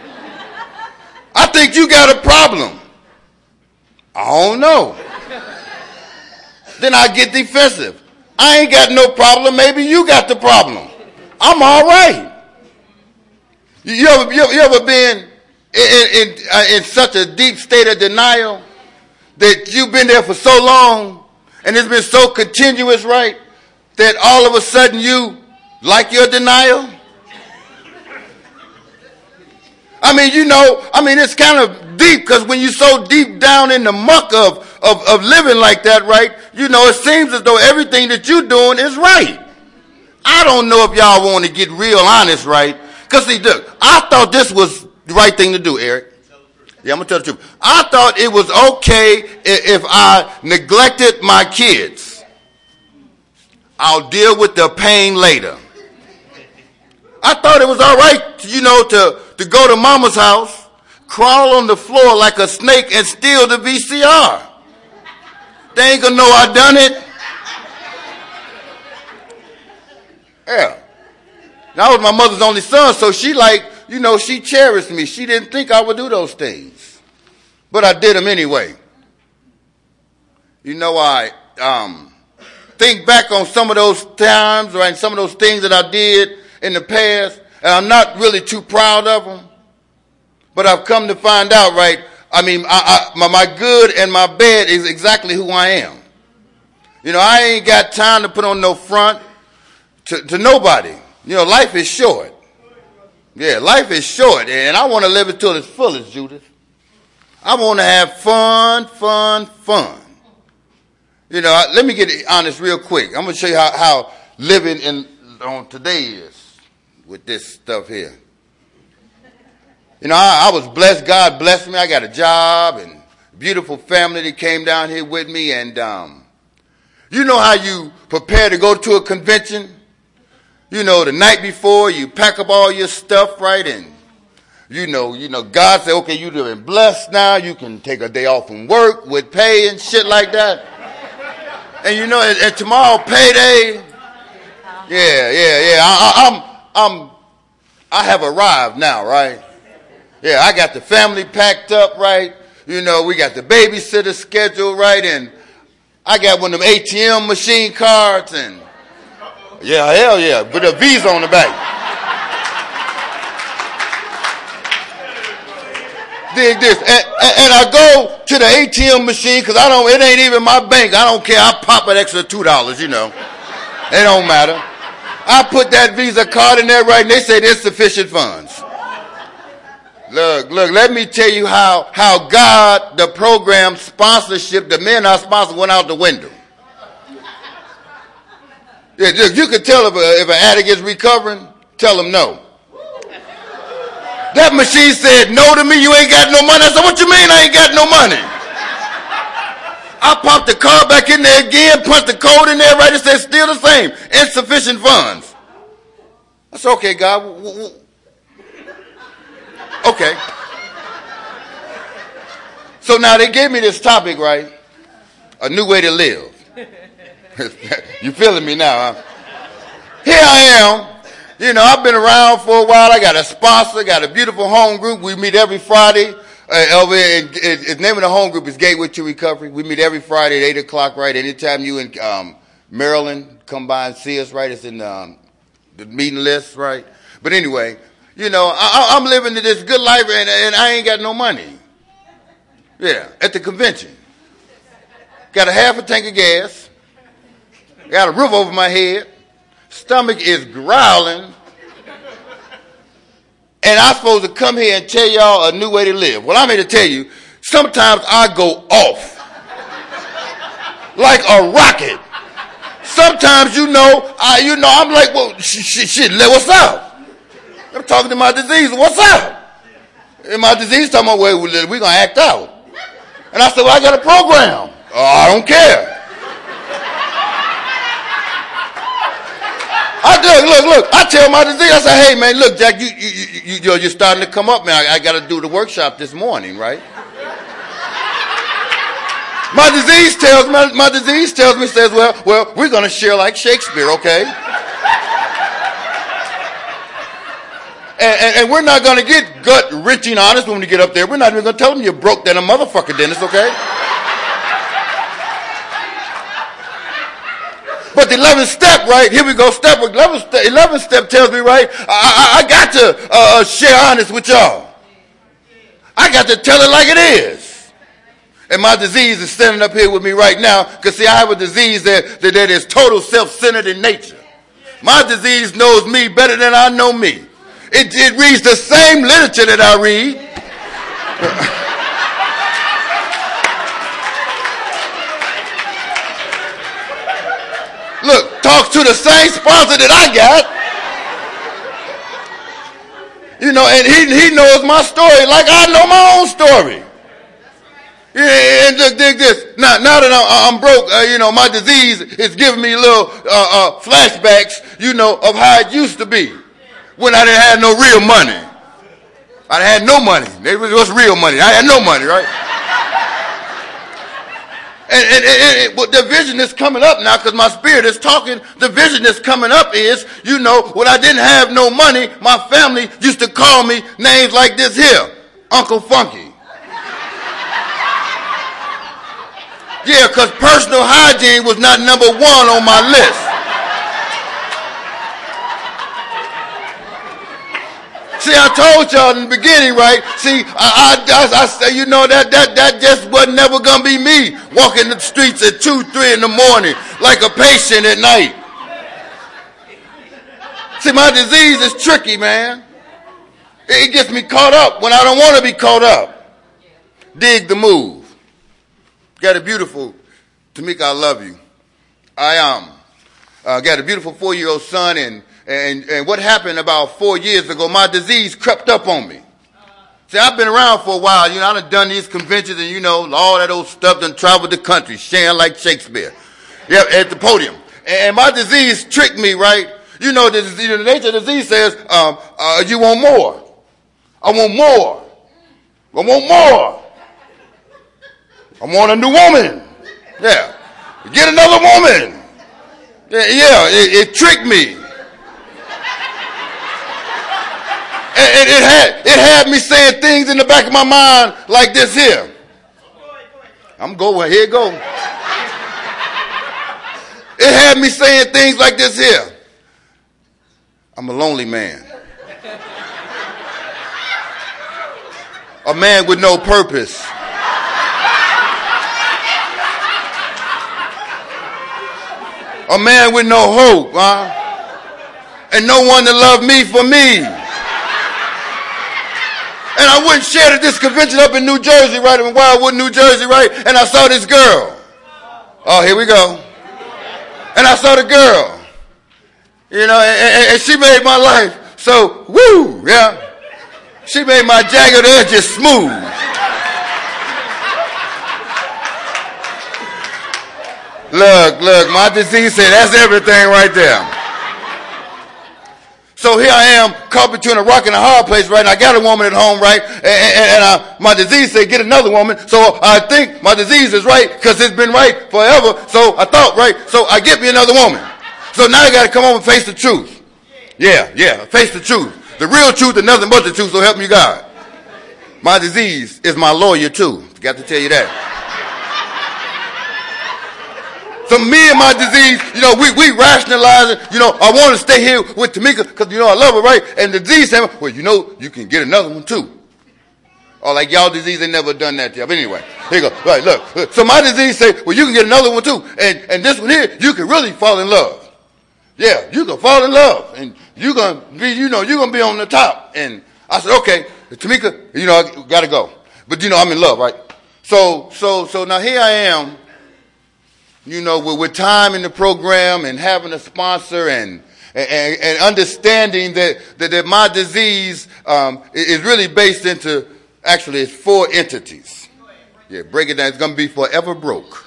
I think you got a problem. I don't know. Then I get defensive. I ain't got no problem. Maybe you got the problem. I'm all right. You ever been in such a deep state of denial that you've been there for so long and it's been so continuous, right, that all of a sudden you like your denial? I mean, you know, it's kind of deep because when you're so deep down in the muck of living like that, right, you know, it seems as though everything that you're doing is right. I don't know if y'all want to get real honest, right? Because, see, look, I thought this was the right thing to do, Eric. Yeah, I'm going to tell the truth. I thought it was okay if I neglected my kids. I'll deal with the pain later. I thought it was all right, you know, to go to mama's house, crawl on the floor like a snake and steal the VCR. They ain't gonna know I done it. Yeah. And I was my mother's only son, so she she cherished me. She didn't think I would do those things. But I did them anyway. You know, think back on some of those times, right, some of those things that I did in the past, and I'm not really too proud of them. But I've come to find out, right, I mean, my good and my bad is exactly who I am. You know, I ain't got time to put on no front to nobody. You know, life is short. Yeah, life is short, and I want to live it to its fullest, Judith. I want to have fun. You know, let me get honest real quick. I'm going to show you how living on today is with this stuff here. You know, I was blessed. God blessed me. I got a job and beautiful family that came down here with me. And you know how you prepare to go to a convention? You know, the night before, you pack up all your stuff, right? And, you know, God said, okay, you've been blessed now. You can take a day off from work with pay and shit like that. And, you know, and tomorrow, payday. Yeah. I have arrived now, right? Yeah, I got the family packed up, right? You know, we got the babysitter scheduled, right? And I got one of them ATM machine cards and, yeah, hell yeah, with a Visa on the back. Dig this. And I go to the ATM machine because it ain't even my bank. I don't care. I pop an extra $2, you know. It don't matter. I put that Visa card in there, right, and they say there's sufficient funds. Look, let me tell you how God, the program sponsorship, the men I sponsor went out the window. Yeah, you can tell if an addict is recovering, tell him no. That machine said no to me, you ain't got no money. I said, what you mean I ain't got no money? I popped the card back in there again, punched the code in there, right? It said still the same, insufficient funds. I said, okay, God. Okay. So now they gave me this topic, right? A new way to live. You feeling me now, huh? Here I am. You know, I've been around for a while. I got a sponsor, got a beautiful home group. We meet every Friday. The name of the home group is Gateway to Recovery. We meet every Friday at 8 o'clock, right? Anytime you in Maryland, come by and see us, right? It's in the meeting list, right? But anyway, you know, I'm living this good life and I ain't got no money. Yeah, at the convention. Got a half a tank of gas. Got a roof over my head. Stomach is growling. And I'm supposed to come here and tell y'all a new way to live. Well, I'm here to tell you, sometimes I go off. Like a rocket. Sometimes, I'm like, well, shit, what's up? I'm talking to my disease. What's up? And my disease talking about, well, we're going to act out. And I said, well, I got a program. Oh, I don't care. Look. I tell my disease, I say, hey, man, look, Jack, you're starting to come up, man. I got to do the workshop this morning, right? My disease tells me, says, well, we're going to share like Shakespeare, okay? And we're not going to get gut-wrenching honest when we get up there. We're not even going to tell them you're broke than a motherfucker, Dennis, okay? But the 11th step, right, here we go, 11th step tells me, right, I got to share honest with y'all. I got to tell it like it is. And my disease is standing up here with me right now because, see, I have a disease that is total self-centered in nature. My disease knows me better than I know me. It reads the same literature that I read. Look, talks to the same sponsor that I got. You know, and he knows my story like I know my own story. Yeah, and look, dig this. Now that I'm broke, my disease is giving me little flashbacks, of how it used to be when I didn't have no real money. I had no money. What's real money? I had no money, right? And the vision is coming up now because my spirit is talking. The vision that's coming up is, when I didn't have no money, my family used to call me names like this here, Uncle Funky. Yeah, because personal hygiene was not number one on my list. See, I told y'all in the beginning, right? See, I say, you know, that just wasn't never gonna be me walking the streets at 2, 3 in the morning like a patient at night. See, my disease is tricky, man. It gets me caught up when I don't want to be caught up. Dig the move. Got a beautiful, Tamika, I love you. I got a beautiful 4-year-old son, and what happened about 4 years ago, my disease crept up on me. See, I've been around for a while. You know, I done these conventions and, you know, all that old stuff, done traveled the country, sharing like Shakespeare. Yeah, at the podium. And my disease tricked me, right? You know, the nature of the disease says, you want more. I want more. I want more. I want a new woman. Yeah. Get another woman. Yeah, it tricked me. And it had me saying things in the back of my mind like this here. I'm going, here it go. It had me saying things like this here. I'm a lonely man. A man with no purpose. A man with no hope, huh? And no one to love me for me. And I went and shared at this convention up in New Jersey, right, in Wildwood, New Jersey, right? And I saw this girl. Oh, here we go. And I saw the girl. You know, and she made my life so, woo, yeah. She made my jagged edges smooth. Look, my disease said that's everything right there. So here I am, caught between a rock and a hard place, right? And I got a woman at home, right? And my disease said, get another woman. So I think my disease is right because it's been right forever. So I thought, right? So I get me another woman. So now I got to come home and face the truth. Yeah, face the truth. The real truth and nothing but the truth, so help me God. My disease is my lawyer too. Got to tell you that. So me and my disease, you know, we rationalize it. You know, I want to stay here with Tamika because, you know, I love her, right? And the disease said, well, you know, you can get another one too. Or like y'all disease, they never done that to you. But anyway, here you go. Right, look. So my disease say, well, you can get another one too. And this one here, you can really fall in love. Yeah, you can fall in love. And you're going to be, you know, you're going to be on the top. And I said, okay, Tamika, you know, I got to go. But, you know, I'm in love, right? So now here I am. You know, with time in the program and having a sponsor and understanding that my disease is really based into, actually, it's 4 entities. Yeah, break it down. It's going to be forever broke.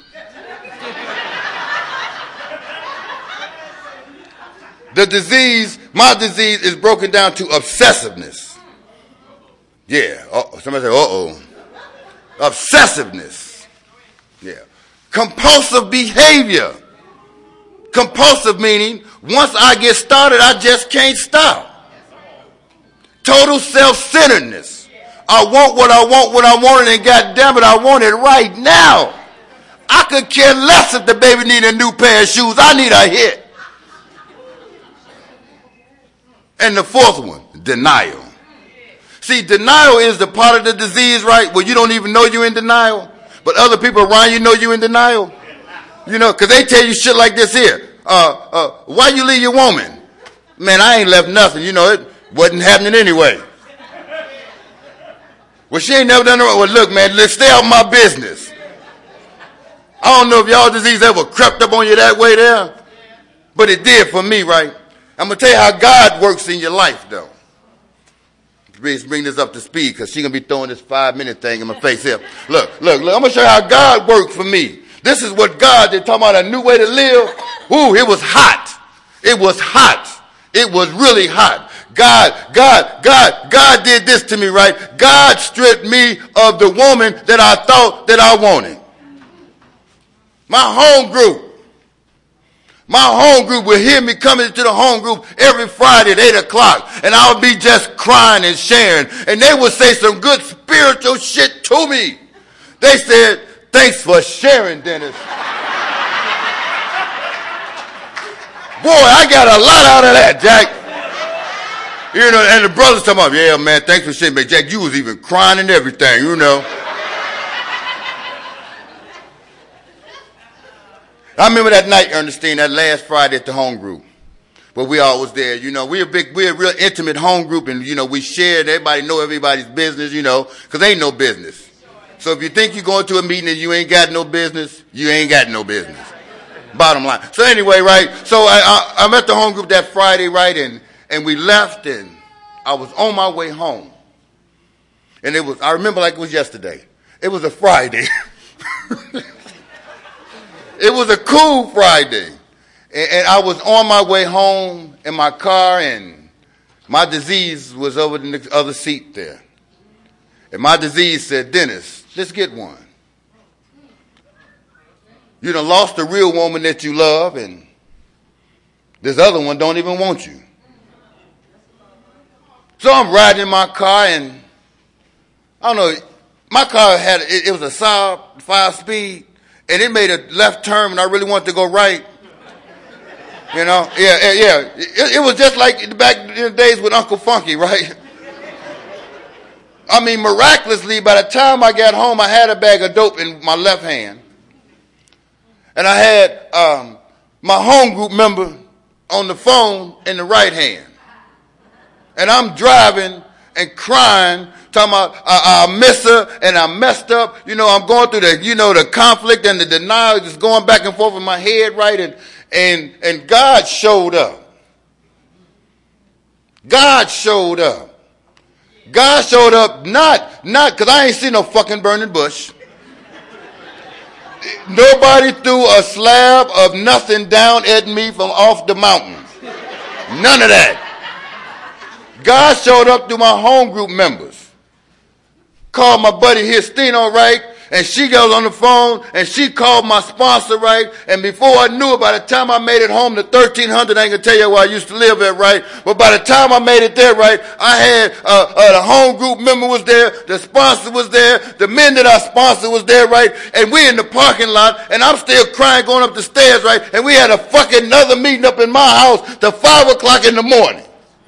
My disease is broken down to obsessiveness. Yeah. Somebody say, uh-oh. Obsessiveness. Yeah. Compulsive behavior. Compulsive meaning, once I get started, I just can't stop. Total self-centeredness. I want what I want when I want it, and goddamn it, I want it right now. I could care less if the baby need a new pair of shoes. I need a hit. And the 4th one, denial. See, denial is the part of the disease, right, where you don't even know you're in denial. But other people around you know you in denial. You know, because they tell you shit like this here. Why you leave your woman? Man, I ain't left nothing. You know, it wasn't happening anyway. Well, she ain't never done it. Well, look, man, let's stay out of my business. I don't know if y'all disease ever crept up on you that way there. But it did for me, right? I'm going to tell you how God works in your life, though. Let's bring this up to speed because she's going to be throwing this 5-minute thing in my face here. Look. I'm going to show you how God worked for me. This is what God did, talking about a new way to live. Ooh, it was hot. It was hot. It was really hot. God did this to me, right? God stripped me of the woman that I thought that I wanted. My home group will hear me coming to the home group every Friday at 8 o'clock. And I'll be just crying and sharing. And they would say some good spiritual shit to me. They said, Thanks for sharing, Dennis. Boy, I got a lot out of that, Jack. You know, and the brothers talking about, yeah, man, thanks for sharing. But Jack, you was even crying and everything, you know. I remember that night, Ernestine, that last Friday at the home group, where we all was there. You know, we're a real intimate home group, and, you know, we shared, everybody know everybody's business, you know, because ain't no business. So if you think you're going to a meeting and you ain't got no business, you ain't got no business. Bottom line. So anyway, right, so I'm at the home group that Friday, right, and we left, and I was on my way home. And I remember like it was yesterday. It was a Friday. It was a cool Friday. And I was on my way home in my car, and my disease was over in the other seat there. And my disease said, Dennis, let's get one. You done lost a real woman that you love, and this other one don't even want you. So I'm riding in my car, and I don't know, my car it was a Saab 5-speed, and it made a left turn, and I really wanted to go right. You know, yeah. It was just like back in the days with Uncle Funky, right? I mean, miraculously, by the time I got home, I had a bag of dope in my left hand. And I had my home group member on the phone in the right hand. And I'm driving and crying, talking about I miss her and I messed up. You know, I'm going through the conflict and the denial just going back and forth in my head, right? And God showed up. God showed up. God showed up not because I ain't seen no fucking burning bush. Nobody threw a slab of nothing down at me from off the mountain. None of that. God showed up through my home group members. Called my buddy Histino, right? And she goes on the phone, and she called my sponsor, right? And before I knew it, by the time I made it home to 1300, I ain't gonna tell you where I used to live at, right? But by the time I made it there, right, I had the home group member was there, the sponsor was there, the men that I sponsored was there, right? And we in the parking lot, and I'm still crying going up the stairs, right? And we had a fucking another meeting up in my house till 5 o'clock in the morning.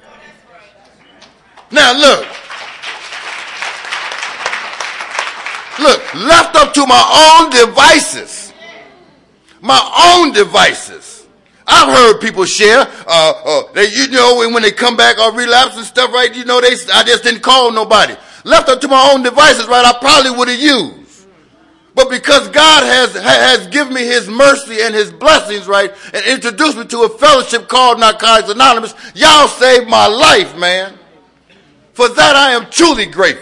Now look, left up to my own devices. I've heard people share, you know, when they come back or relapse and stuff, right? You know, I just didn't call nobody. Left up to my own devices, right? I probably would have used. But because God has given me his mercy and his blessings, right, and introduced me to a fellowship called Narcotics Anonymous, y'all saved my life, man. For that I am truly grateful.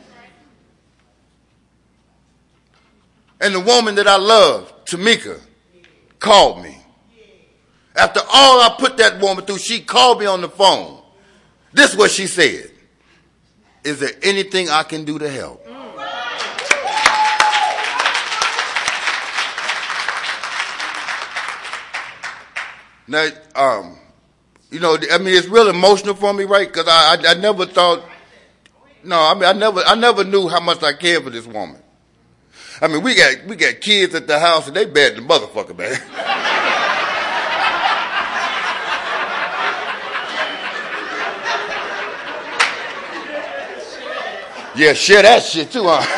And the woman that I love, Tamika, called me. After all I put that woman through, she called me on the phone. This is what she said. Is there anything I can do to help? Now, you know, I mean, it's real emotional for me, right? Because I never thought, I never knew how much I cared for this woman. I mean, we got kids at the house, and they bad the motherfucker, man. Yeah, share that shit too, huh?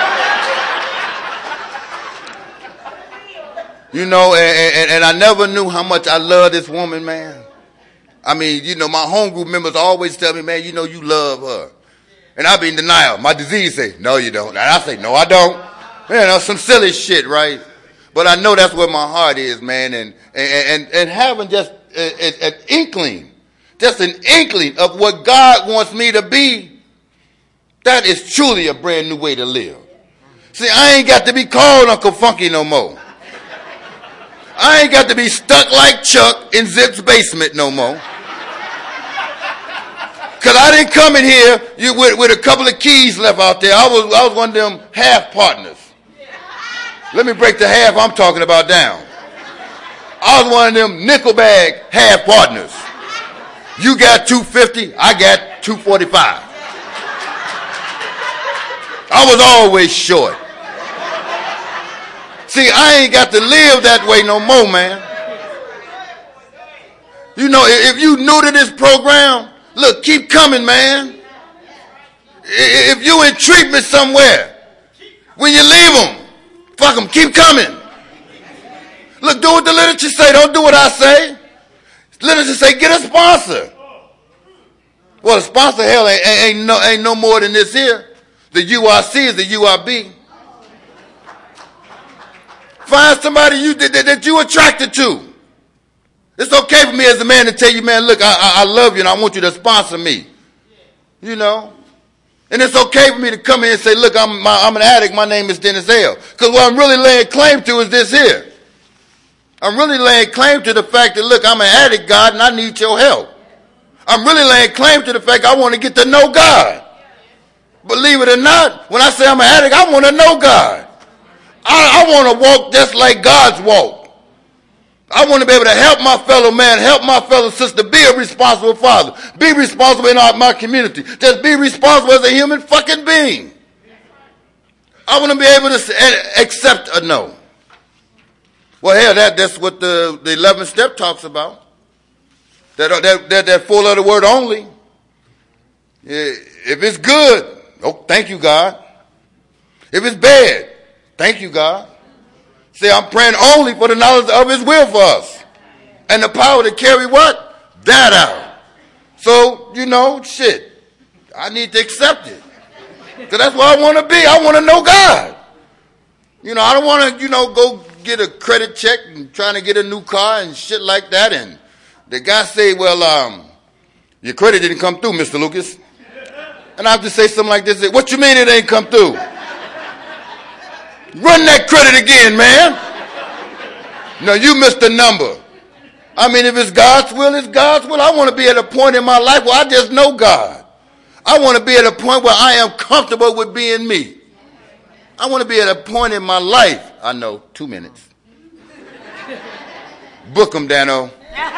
You know, and I never knew how much I love this woman, man. I mean, you know, my home group members always tell me, man, you know, you love her. And I be in denial. My disease say, no, you don't. And I say, no, I don't. You know, some silly shit, right? But I know that's where my heart is, man. And having just an inkling of what God wants me to be, that is truly a brand new way to live. See, I ain't got to be called Uncle Funky no more. I ain't got to be stuck like Chuck in Zip's basement no more. Because I didn't come in here with a couple of keys left out there. I was one of them half partners. Let me break the half I'm talking about down. I was one of them nickel bag half partners. You got 250, I got 245. I was always short. See, I ain't got to live that way no more, man. You know, if you new to this program, look, keep coming, man. If you in treatment somewhere, when you leave them, fuck them, keep coming. Look, do what the literature say, don't do what I say. Literature say, get a sponsor. Well, a sponsor, hell, ain't no more than this here. The URC is the URB. Find somebody that you attracted to. It's okay for me as a man to tell you, man, look, I love you and I want you to sponsor me. You know? And it's okay for me to come here and say, look, I'm an addict. My name is Dennis L. Because what I'm really laying claim to is this here. I'm really laying claim to the fact that, look, I'm an addict, God, and I need your help. I'm really laying claim to the fact I want to get to know God. Believe it or not, when I say I'm an addict, I want to know God. I want to walk just like God's walk. I want to be able to help my fellow man, help my fellow sister, be a responsible father, be responsible in my community, just be responsible as a human fucking being. I want to be able to accept a no. Well, hell, that's what the 11th step talks about. That 4-letter word only. If it's good, oh, thank you, God. If it's bad, thank you, God. See, I'm praying only for the knowledge of his will for us. And the power to carry what? That out. So, you know, shit, I need to accept it. Because that's where I want to be. I want to know God. You know, I don't want to, go get a credit check and trying to get a new car and shit like that. And the guy say, well, your credit didn't come through, Mr. Lucas. And I have to say something like this. What you mean it ain't come through? Run that credit again, man. No, you missed the number. I mean, if it's God's will, it's God's will. I want to be at a point in my life where I just know God. I want to be at a point where I am comfortable with being me. I want to be at a point in my life. I know, 2 minutes. Book them, Dano.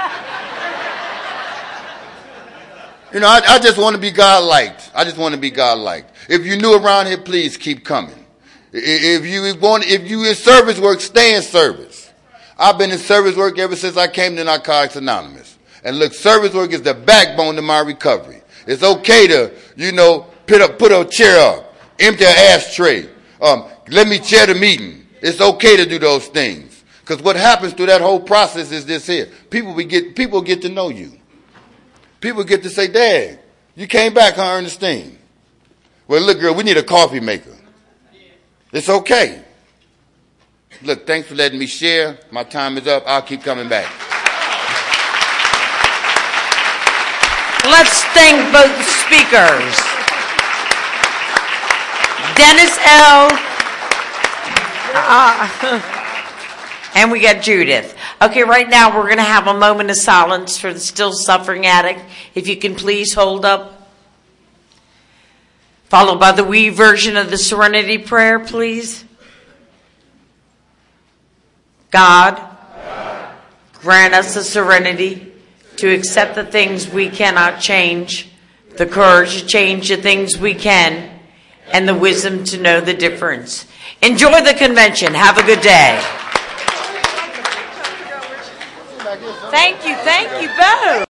You know, I just want to be God-liked. I just want to be God-liked. If you're new around here, please keep coming. If you in service work, stay in service. I've been in service work ever since I came to Narcotics Anonymous. And look, service work is the backbone to my recovery. It's okay to, put a chair up, empty an ashtray, let me chair the meeting. It's okay to do those things. Because what happens through that whole process is this here. People get to know you. People get to say, Dad, you came back, huh, Ernestine? Well, look, girl, we need a coffee maker. It's okay. Look, thanks for letting me share. My time is up. I'll keep coming back. Let's thank both speakers. Dennis L. And we got Judith. Okay, right now we're going to have a moment of silence for the still suffering addict. If you can please hold up. Followed by the we version of the Serenity Prayer, please. God, grant us the serenity to accept the things we cannot change, the courage to change the things we can, and the wisdom to know the difference. Enjoy the convention. Have a good day. Thank you both.